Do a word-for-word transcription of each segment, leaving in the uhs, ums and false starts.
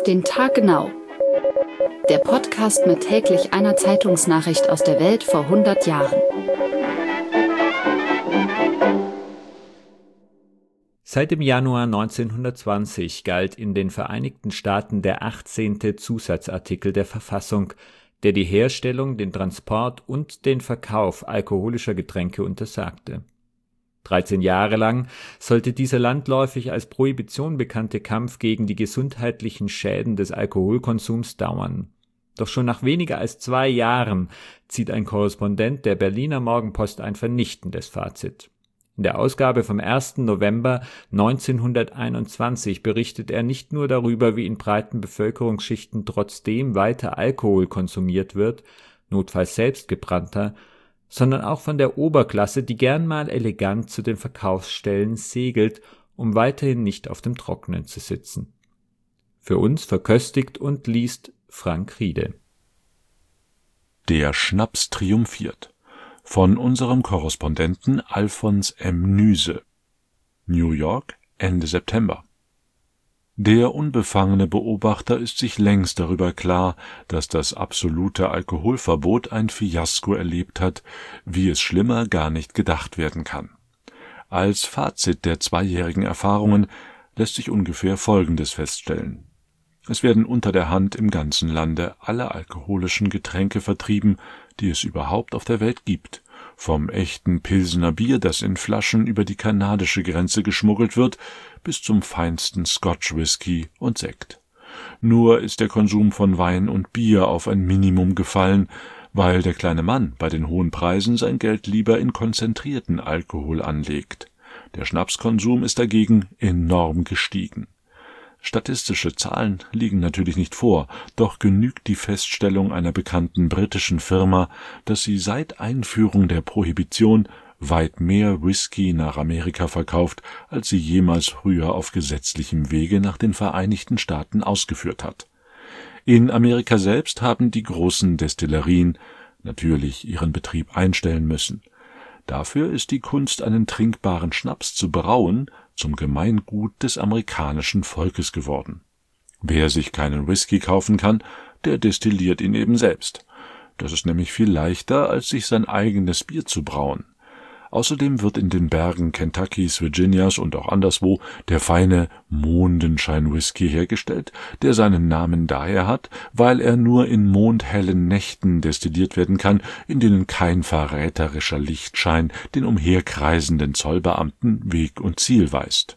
Auf den Tag genau. Der Podcast mit täglich einer Zeitungsnachricht aus der Welt vor hundert Jahren. Seit dem Januar neunzehnhundertzwanzig galt in den Vereinigten Staaten der achtzehnte Zusatzartikel der Verfassung, der die Herstellung, den Transport und den Verkauf alkoholischer Getränke untersagte. dreizehn Jahre lang sollte dieser landläufig als Prohibition bekannte Kampf gegen die gesundheitlichen Schäden des Alkoholkonsums dauern. Doch schon nach weniger als zwei Jahren zieht ein Korrespondent der Berliner Morgenpost ein vernichtendes Fazit. In der Ausgabe vom ersten November neunzehnhunderteinundzwanzig berichtet er nicht nur darüber, wie in breiten Bevölkerungsschichten trotzdem weiter Alkohol konsumiert wird, notfalls selbstgebrannter, sondern auch von der Oberklasse, die gern mal elegant zu den Verkaufsstellen segelt, um weiterhin nicht auf dem Trockenen zu sitzen. Für uns verköstigt und liest Frank Riede. Der Schnaps triumphiert. Von unserem Korrespondenten Alfons M. Nüse. New York, Ende September. Der unbefangene Beobachter ist sich längst darüber klar, dass das absolute Alkoholverbot ein Fiasko erlebt hat, wie es schlimmer gar nicht gedacht werden kann. Als Fazit der zweijährigen Erfahrungen lässt sich ungefähr Folgendes feststellen. Es werden unter der Hand im ganzen Lande alle alkoholischen Getränke vertrieben, die es überhaupt auf der Welt gibt. Vom echten Pilsener Bier, das in Flaschen über die kanadische Grenze geschmuggelt wird, bis zum feinsten Scotch-Whisky und Sekt. Nur ist der Konsum von Wein und Bier auf ein Minimum gefallen, weil der kleine Mann bei den hohen Preisen sein Geld lieber in konzentrierten Alkohol anlegt. Der Schnapskonsum ist dagegen enorm gestiegen. Statistische Zahlen liegen natürlich nicht vor, doch genügt die Feststellung einer bekannten britischen Firma, dass sie seit Einführung der Prohibition weit mehr Whisky nach Amerika verkauft, als sie jemals früher auf gesetzlichem Wege nach den Vereinigten Staaten ausgeführt hat. In Amerika selbst haben die großen Destillerien natürlich ihren Betrieb einstellen müssen. Dafür ist die Kunst, einen trinkbaren Schnaps zu brauen, zum Gemeingut des amerikanischen Volkes geworden. Wer sich keinen Whisky kaufen kann, der destilliert ihn eben selbst. Das ist nämlich viel leichter, als sich sein eigenes Bier zu brauen. Außerdem wird in den Bergen Kentuckys, Virginias und auch anderswo der feine Mondenschein-Whisky hergestellt, der seinen Namen daher hat, weil er nur in mondhellen Nächten destilliert werden kann, in denen kein verräterischer Lichtschein den umherkreisenden Zollbeamten Weg und Ziel weist.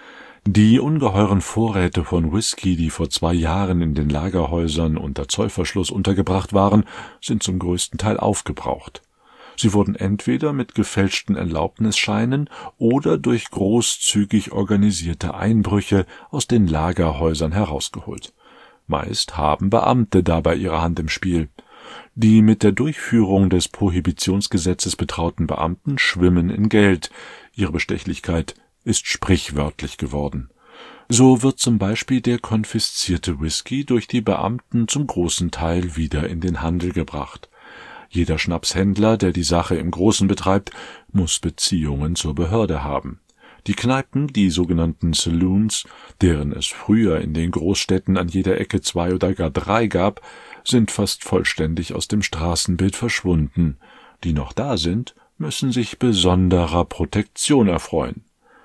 Die ungeheuren Vorräte von Whisky, die vor zwei Jahren in den Lagerhäusern unter Zollverschluss untergebracht waren, sind zum größten Teil aufgebraucht. Sie wurden entweder mit gefälschten Erlaubnisscheinen oder durch großzügig organisierte Einbrüche aus den Lagerhäusern herausgeholt. Meist haben Beamte dabei ihre Hand im Spiel. Die mit der Durchführung des Prohibitionsgesetzes betrauten Beamten schwimmen in Geld. Ihre Bestechlichkeit ist sprichwörtlich geworden. So wird zum Beispiel der konfiszierte Whisky durch die Beamten zum großen Teil wieder in den Handel gebracht. Jeder Schnapshändler, der die Sache im Großen betreibt, muss Beziehungen zur Behörde haben. Die Kneipen, die sogenannten Saloons, deren es früher in den Großstädten an jeder Ecke zwei oder gar drei gab, sind fast vollständig aus dem Straßenbild verschwunden. Die noch da sind, müssen sich besonderer Protektion erfreuen.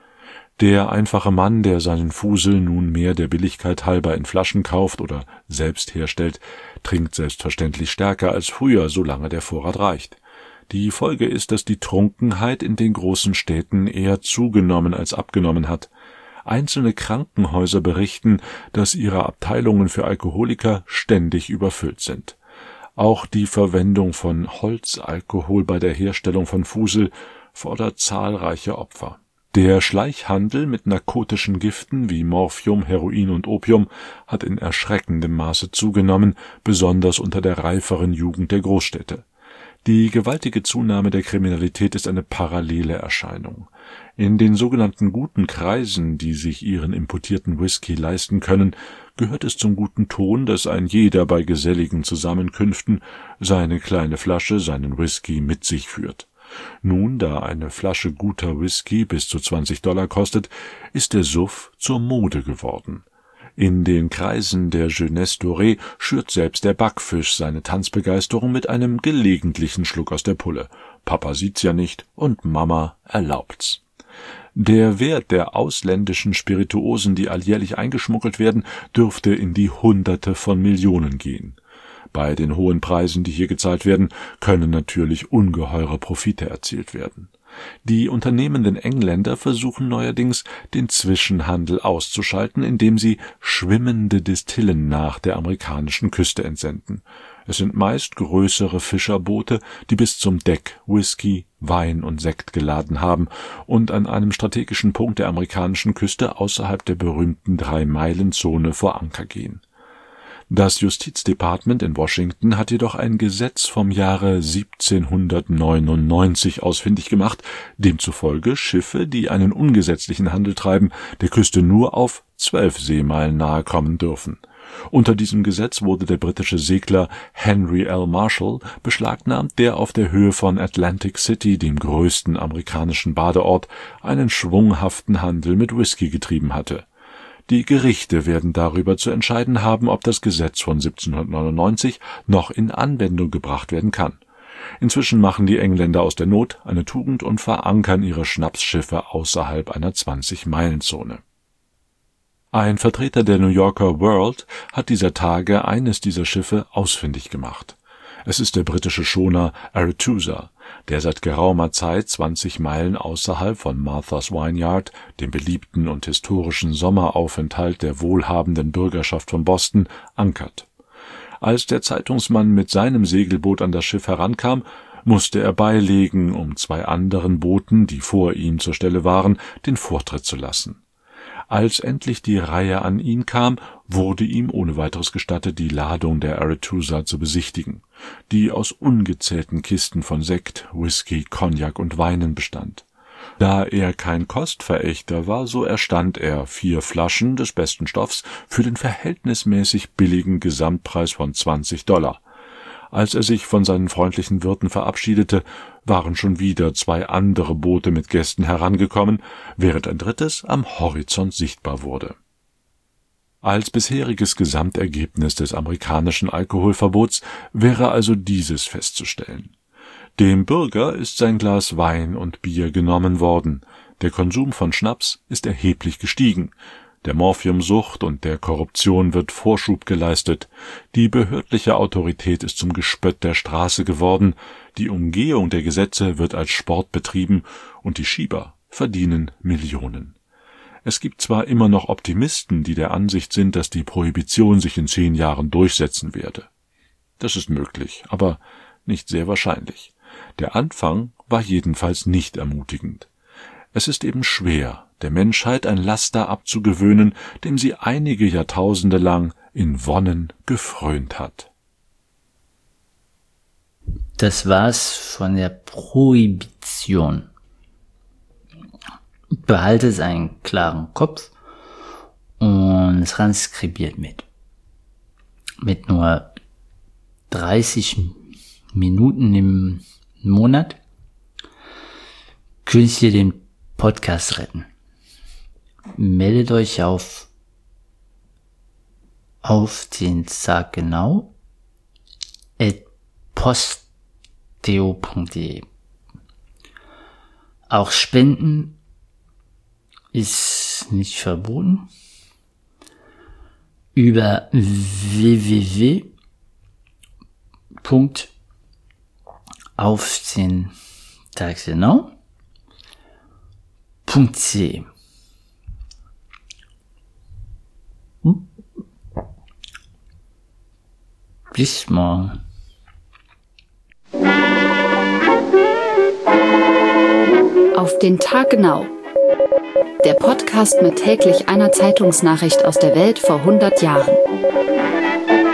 Der einfache Mann, der seinen Fusel nunmehr der Billigkeit halber in Flaschen kauft oder selbst herstellt, trinkt selbstverständlich stärker als früher, solange der Vorrat reicht. Die Folge ist, dass die Trunkenheit in den großen Städten eher zugenommen als abgenommen hat. Einzelne Krankenhäuser berichten, dass ihre Abteilungen für Alkoholiker ständig überfüllt sind. Auch die Verwendung von Holzalkohol bei der Herstellung von Fusel fordert zahlreiche Opfer. Der Schleichhandel mit narkotischen Giften wie Morphium, Heroin und Opium hat in erschreckendem Maße zugenommen, besonders unter der reiferen Jugend der Großstädte. Die gewaltige Zunahme der Kriminalität ist eine parallele Erscheinung. In den sogenannten guten Kreisen, die sich ihren importierten Whisky leisten können, gehört es zum guten Ton, dass ein jeder bei geselligen Zusammenkünften seine kleine Flasche, seinen Whisky mit sich führt. Nun, da eine Flasche guter Whisky bis zu zwanzig Dollar kostet, ist der Suff zur Mode geworden. In den Kreisen der Jeunesse dorée schürt selbst der Backfisch seine Tanzbegeisterung mit einem gelegentlichen Schluck aus der Pulle. Papa sieht's ja nicht und Mama erlaubt's. Der Wert der ausländischen Spirituosen, die alljährlich eingeschmuggelt werden, dürfte in die Hunderte von Millionen gehen. Bei den hohen Preisen, die hier gezahlt werden, können natürlich ungeheure Profite erzielt werden. Die unternehmenden Engländer versuchen neuerdings, den Zwischenhandel auszuschalten, indem sie schwimmende Distillen nach der amerikanischen Küste entsenden. Es sind meist größere Fischerboote, die bis zum Deck Whisky, Wein und Sekt geladen haben und an einem strategischen Punkt der amerikanischen Küste außerhalb der berühmten Drei-Meilen-Zone vor Anker gehen. Das Justizdepartement in Washington hat jedoch ein Gesetz vom Jahre siebzehnhundertneunundneunzig ausfindig gemacht, demzufolge Schiffe, die einen ungesetzlichen Handel treiben, der Küste nur auf zwölf Seemeilen nahe kommen dürfen. Unter diesem Gesetz wurde der britische Segler Henry L. Marshall beschlagnahmt, der auf der Höhe von Atlantic City, dem größten amerikanischen Badeort, einen schwunghaften Handel mit Whisky getrieben hatte. Die Gerichte werden darüber zu entscheiden haben, ob das Gesetz von siebzehnhundertneunundneunzig noch in Anwendung gebracht werden kann. Inzwischen machen die Engländer aus der Not eine Tugend und verankern ihre Schnapsschiffe außerhalb einer zwanzig-Meilen-Zone. Ein Vertreter der New Yorker World hat dieser Tage eines dieser Schiffe ausfindig gemacht. Es ist der britische Schoner Arethusa, der seit geraumer Zeit zwanzig Meilen außerhalb von Martha's Vineyard, dem beliebten und historischen Sommeraufenthalt der wohlhabenden Bürgerschaft von Boston, ankert. Als der Zeitungsmann mit seinem Segelboot an das Schiff herankam, musste er beilegen, um zwei anderen Booten, die vor ihm zur Stelle waren, den Vortritt zu lassen. Als endlich die Reihe an ihn kam, wurde ihm ohne weiteres gestattet, die Ladung der Arethusa zu besichtigen, die aus ungezählten Kisten von Sekt, Whisky, Cognac und Weinen bestand. Da er kein Kostverächter war, so erstand er vier Flaschen des besten Stoffs für den verhältnismäßig billigen Gesamtpreis von zwanzig Dollar. Als er sich von seinen freundlichen Wirten verabschiedete, waren schon wieder zwei andere Boote mit Gästen herangekommen, während ein drittes am Horizont sichtbar wurde. Als bisheriges Gesamtergebnis des amerikanischen Alkoholverbots wäre also dieses festzustellen: Dem Bürger ist sein Glas Wein und Bier genommen worden, der Konsum von Schnaps ist erheblich gestiegen, der Morphiumsucht und der Korruption wird Vorschub geleistet, die behördliche Autorität ist zum Gespött der Straße geworden, die Umgehung der Gesetze wird als Sport betrieben und die Schieber verdienen Millionen. Es gibt zwar immer noch Optimisten, die der Ansicht sind, dass die Prohibition sich in zehn Jahren durchsetzen werde. Das ist möglich, aber nicht sehr wahrscheinlich. Der Anfang war jedenfalls nicht ermutigend. Es ist eben schwer, der Menschheit ein Laster abzugewöhnen, dem sie einige Jahrtausende lang in Wonnen gefrönt hat. Das war's von der Prohibition. Behalte seinen klaren Kopf und transkribiert mit. Mit nur dreißig Minuten im Monat könnt ihr den Podcast retten. Meldet euch auf auf den Tag genau at posteo punkt de. Auch Spenden ist nicht verboten. Über w w w punkt auf den Tag genau punkt c. Hm? Bis morgen. Auf den Tag genau. Der Podcast mit täglich einer Zeitungsnachricht aus der Welt vor hundert Jahren.